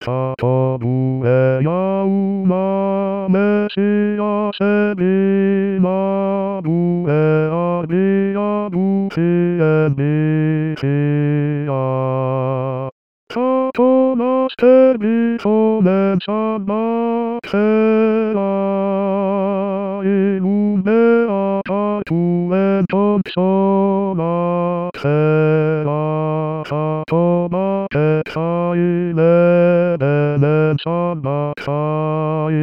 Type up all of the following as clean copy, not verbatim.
さとぶえやうまめしやせびまぶえあびやぶしえびしやさとなしてびそめさませらいぬめあたとえとそなせらさとまけさいれれれさまさい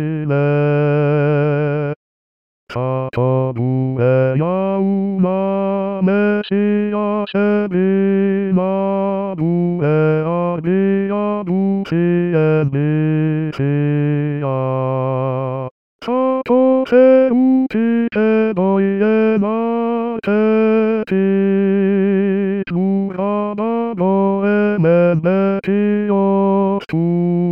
れさとぶえやうまめしやせびまぶえあびやぶしえびしやさとせうちてどいえなてちつはなどえめめちよす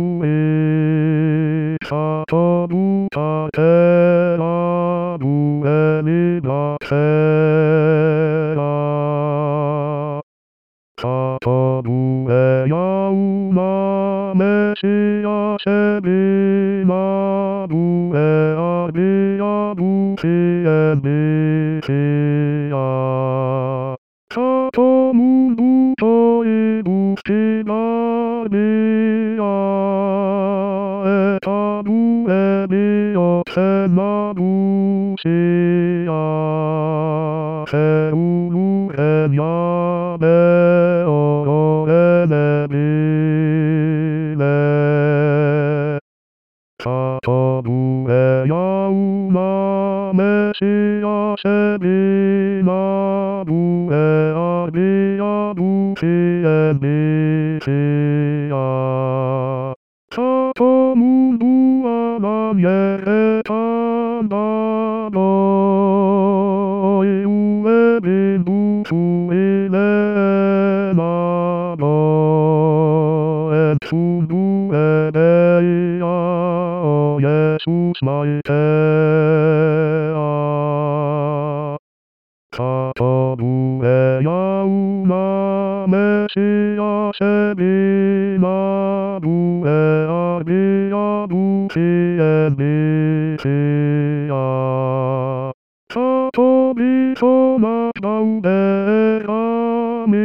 いさとぶたけらぶえになせらさとぶえやうまめしやせびまぶえあびやぶしえびしやさとむぶといぶしなびやえたぶえびよせまぶしやせうぬへやめおえねびれさとぶえやうまめしやせびまぶえあびやぶしえびしやさとむぶはなげへたなどいうえびぶついれなどえつぶえでいやおイエスまいてあさとぶえやうまめしやせびまぶえあびやぶしえびしやさとびそまなうべかみ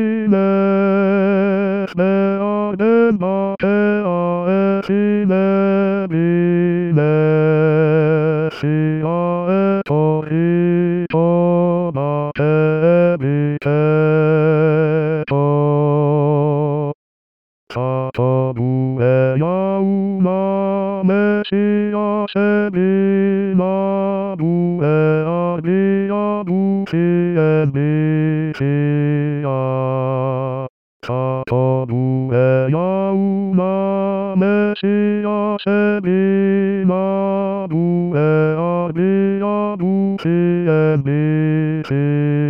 ねめあれまてあえしねびねしあえとひとまてびてとさとぶえやうまめしやせびまぶえあびやぶしえびしやさとぶえやうまめしやせびまぶえあびやぶしえびし